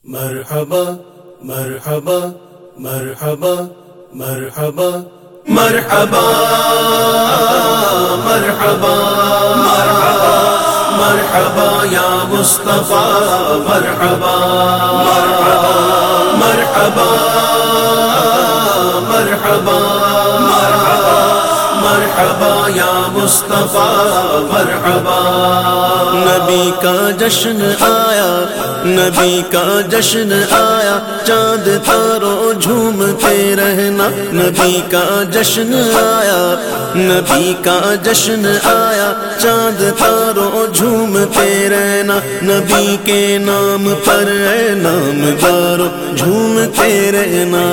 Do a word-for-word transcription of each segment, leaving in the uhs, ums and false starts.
مرحبا مرحبا مرحبا مرحبا مرحبا مرحبا مرحبا مرحبا یا مصطفیٰ مرحبا مرحبا مرحبا مرحبا مرحبا مرحبا یا مصطفیٰ مرحبا نبی کا جشن آیا نبی کا جشن آیا چاند تاروں جھومتے رہنا نبی کا جشن آیا نبی کا جشن آیا چاند تاروں جھومتے رہنا نبی کے نام پر اے نامدارو جھومتے رہنا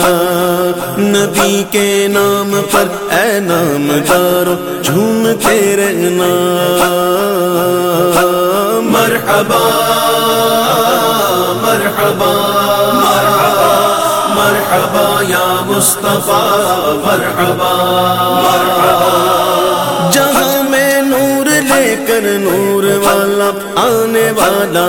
نبی کے نام پر اے نامدارو جھومتے رہنا مرحبا مرحبا مرحبا مرحبا یا مصطفیٰ مرحبا مرحبا جہاں میں نور لے کر نور والا آنے والا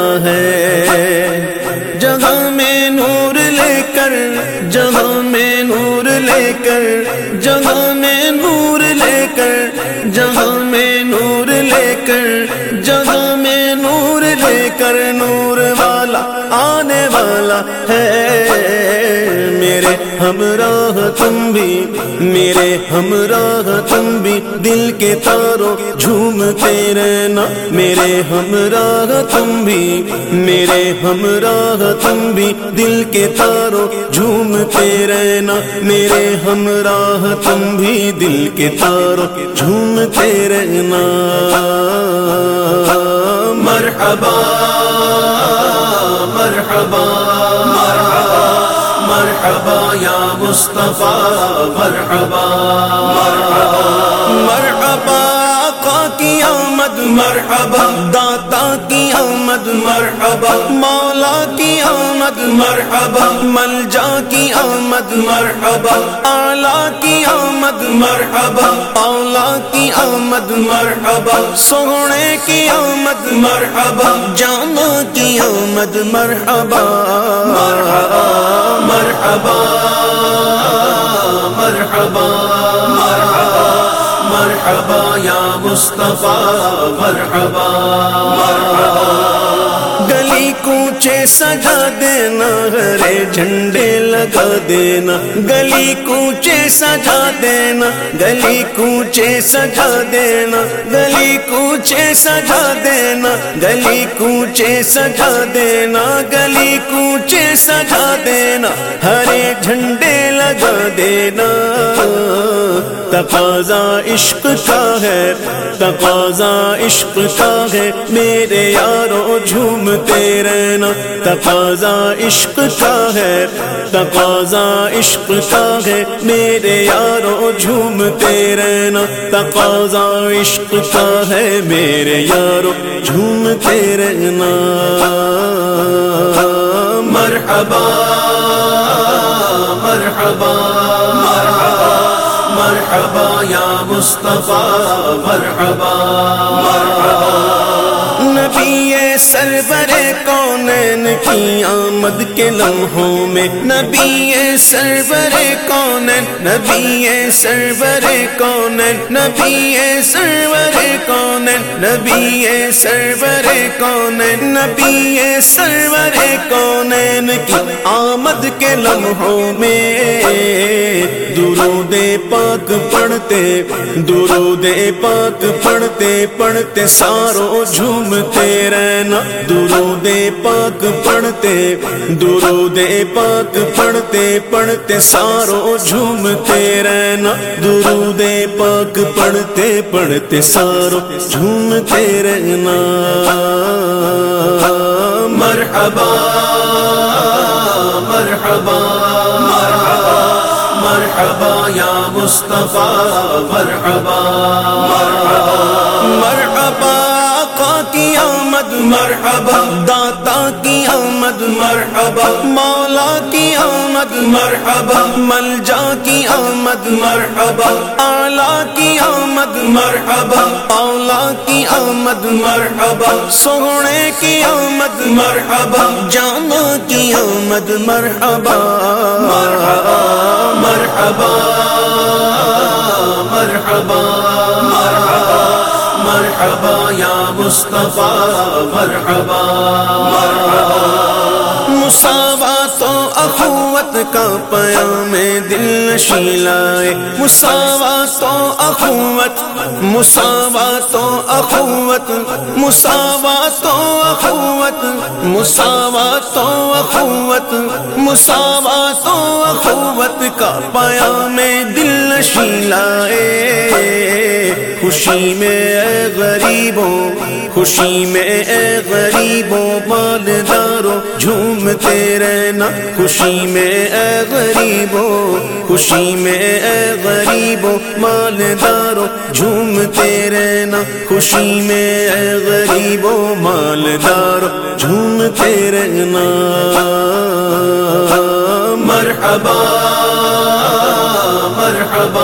ہے جہاں میں نور لے کر جہاں میں نور لے کر جہاں میں نور لے کر جہاں میں نور لے کر جہاں میں نور لے کر نور والا آنے والا ہے میرے ہمراہ تم بھی میرے ہمراہ تم بھی دل کے تاروں جھومتے رہنا میرے ہمراہ تم بھی میرے ہمراہ تم بھی دل کے تاروں جھومتے رہنا میرے ہمراہ تم بھی دل کے تاروں جھومتے رہنا مرحبا مرحبا مرحبا مرحبا یا مصطفیٰ مرحبا مرحبا مرحبا آقا کی آمد مرحبا داتا کی آمد مرحبا مولا کی آمد مرحبا ملجا کی آمد مرحبا اعلیٰ کی آمد مرحبا اولا کی آمد مرحبا سونے کی آمد مرحبا جانا کی آمد مرحبا مرحبا مرحبا مرحبا مرحبا مرحبا یا مصطفیٰ مرحبا مرحبا گلی کوچے سجا دینا ہرے جھنڈے لگا دینا گلی کوچے سجا دینا گلی کوچے سجا دینا گلی کوچے سجا دینا گلی کوچے سجا دینا گلی کوچے سجا دینا ہرے جھنڈے لگا دینا تقاضا عشق کا ہے تقاضا عشق کا ہے میرے یارو جھومتے رہنا تقاضا عشق کا ہے تقاضا عشق کا ہے میرے یارو جھومتے رہنا تقاضا عشق کا ہے میرے یارو جھومتے رہنا مرحبا مرحبا مرحبا مرحبا یا مصطفیٰ مرحبا مرحبا نبی سرور کونین کی آمد کے لمحوں میں نبی سرور کونین نبی سرور کونین نبی سرور کونین نبی سرور کونین نبی سرور کونین کی آمد کے لمحوں میں درود پاک پڑھتے درود پاک پڑھتے پڑھتے ساروں جھومتے رہنا درود پاک پڑھتے درود پاک پڑھتے پڑھتے ساروں جھومتے رہنا درود پاک پڑھتے پڑھتے ساروں جھومتے رہنا مرحبا مرحبا مرحبا مرحبا یا مصطفیٰ مرحبا مرحبا مرحبا آقا کی آمد مرحبا داتا کی آمد مرحبا مولا کی آمد مرحبا ملجا کی آمد مرحبا اعلیٰ کی آمد مرحبا اولا کی آمد مرحبا سونے کی آمد مرحبا جانا کی آمد مرحبا مرحبا مرحبا مرحبا مرحبا یا مصطفیٰ مرحبا مرحبا مساوات و اخوت کا پیام دل نشیں لائے مساوات و اخوت مساوات و اخوت مساوات و اخوت مساوات و اخوت مساوات و اخوت کا پیام دل نشیں لائے خوشی میں اے غریبوں خوشی میں اے غریبوں مالداروں جھومتے رہنا خوشی میں اے غریبوں خوشی میں اے غریبوں مالداروں جھومتے رہنا خوشی میں اے غریبوں مالداروں جھومتے رہنا مرحبا مرحبا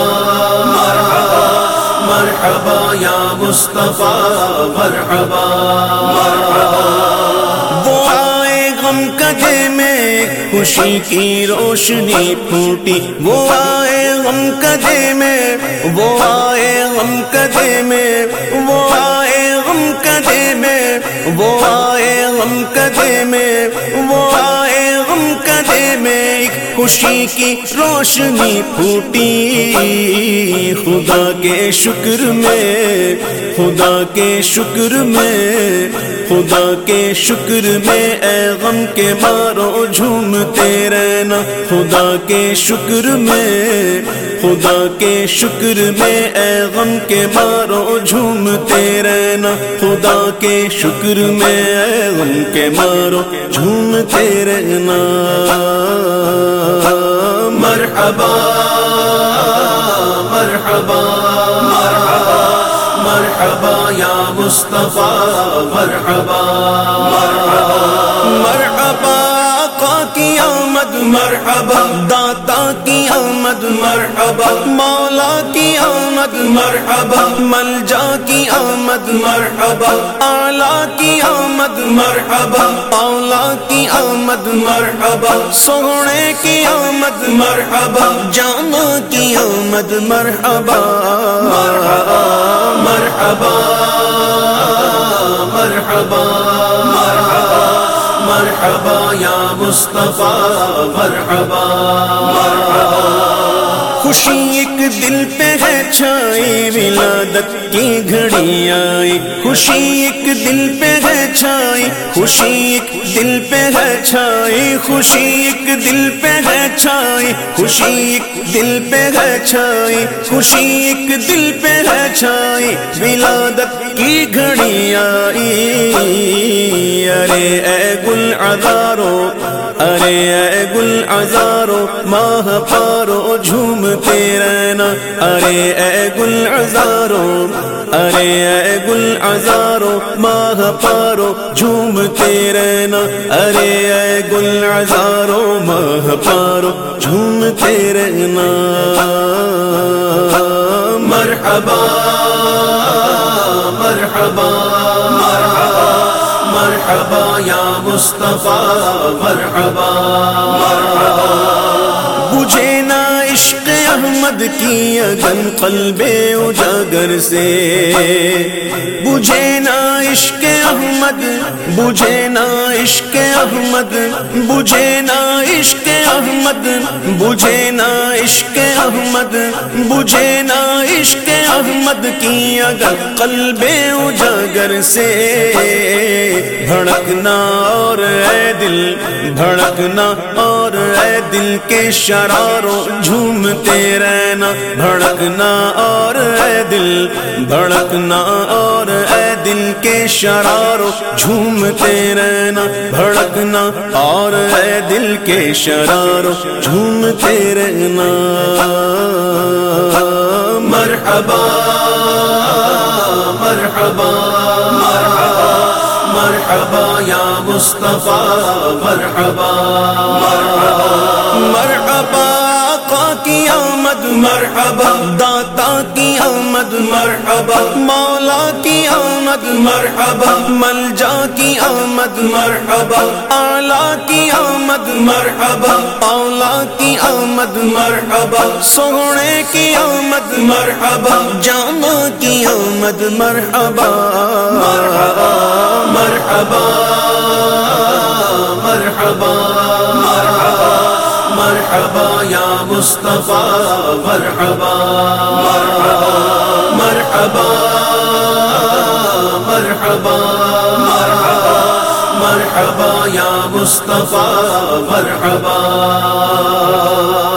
مرحبا یا مصطفیٰ مرحبا مرحبا وہ آئے غم کدے میں خوشی کی روشنی پھوٹی وہ آئے غم کدے میں وہ آئے غم کدے میں وہ آئے غم کدے میں وہ آئے غم کدے میں وہ آئے غم کدے میں ایک خوشی کی روشنی پھوٹی خدا کے شکر میں خدا کے شکر میں خدا کے شکر میں اے غم کے مارو جھومتے رہنا خدا کے شکر میں خدا کے شکر میں اے غم کے مارو جھومتے رہنا خدا کے شکر میں اے غم کے مارو جھومتے رہنا مرحبا مرحبا مرحبا مرحبا یا مصطفیٰ مرحبا مرحبا مرحبا آقا کی آمد مرحبا داتا کی آمد مرحبا مولا کی آمد مرحبا ملجا کی آمد مرحبا اعلیٰ کی آمد مرحبا اولا کی آمد مرحبا سونے کی آمد مرحبا جانا کی آمد مرحبا مرحبا مرحبا مرحبا مرحبا مرحبا یا مصطفیٰ مرحبا مرحبا خوشی ایک دل پہ ہے چھائی ولادت کی گھڑی آئی خوشی ایک دل پہ ہے چھائی خوشی ایک دل پہ ہے چھائی خوشی ایک دل پہ ہے چھائی خوشی ایک دل پہ ہے چھائی خوشی ایک دل پہ ہے چھائی ولادت کی گھڑی آئی ارے اے گل عذارو ارے اے گل عذارو ماہ پارو جھومتے رہنا ارے اے گل عذارو ارے اے گل عذارو ماہ پارو جھومتے رہنا ارے اے گل عذارو ماہ پارو جھومتے رہنا مرحبا مرحبا مرحبا مرحبا یا مصطفیٰ مرحبا مرحبا بجھے نا عشق احمد کی اگن قلب اجاگر سے بجھے نا عشق احمد بجھے نا عشق احمد بجھے نا عشق احمد بجھے نا عشق احمد بجھے نا عشق احمد کی اگر قلب اجاگر سے بھڑکنا اور اے دل بھڑکنا اور اے دل کے شراروں جھومتے رہنا بھڑکنا اور اے دل بھڑکنا اور اے دل کے شراروں جھومتے رہنا بھڑکنا اور اے دل کے شراروں جھومتے رہنا مرحبا مرحبا مرحبا مرحبا یا مصطفیٰ مرحبا مرحبا مرحبا آقا کی آمد مرحبا داتا کی آمد مرحبا مولا کی آمد مرحبا ملجا کی آمد مرحبا اعلیٰ کی آمد آمد مرحبا، اولا کی آمد مرحبا، سونے کی آمد مرحبا، جامع کی آمد مرحبا مرحبا مرحبا مرحبا مرحبا مرحبا یا مصطفیٰ مرحبا مرحبا مرحبا مرحبا مرحبا مرحبا یا مصطفیٰ مرحبا